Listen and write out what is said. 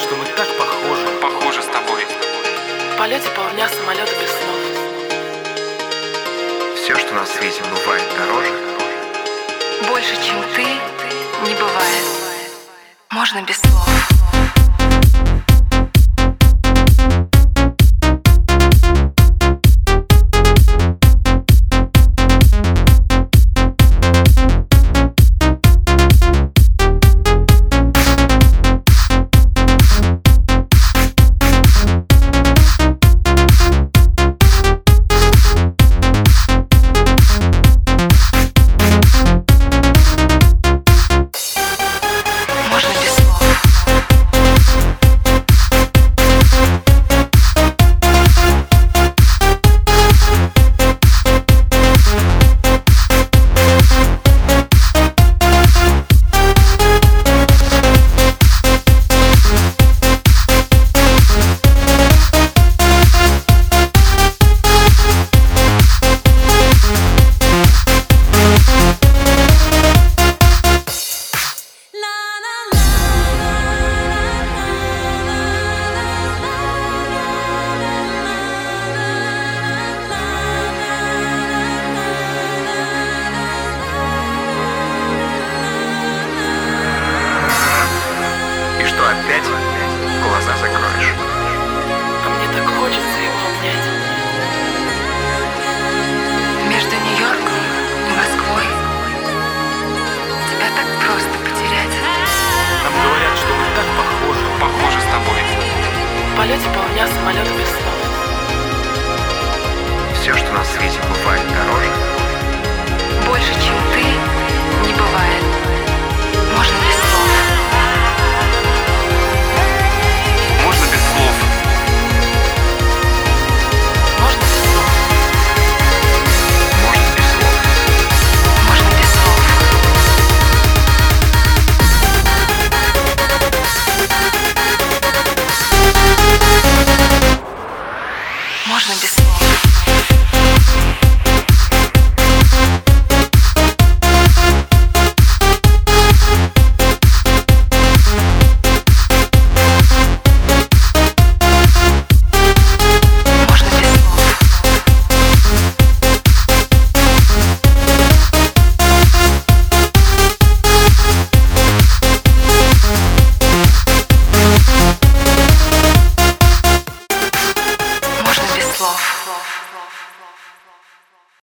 что мы так похожи с тобой. В полете полдня самолета без снов. Все, что на свете бывает дороже, больше, чем ты, не бывает. Можно без слов. опять глаза закроешь. А мне так хочется его обнять. Между Нью-Йорком и Москвой тебя так просто потерять. Нам говорят, что мы так похожи с тобой. В полете полдня самолета без снов. Все, что на свете бывает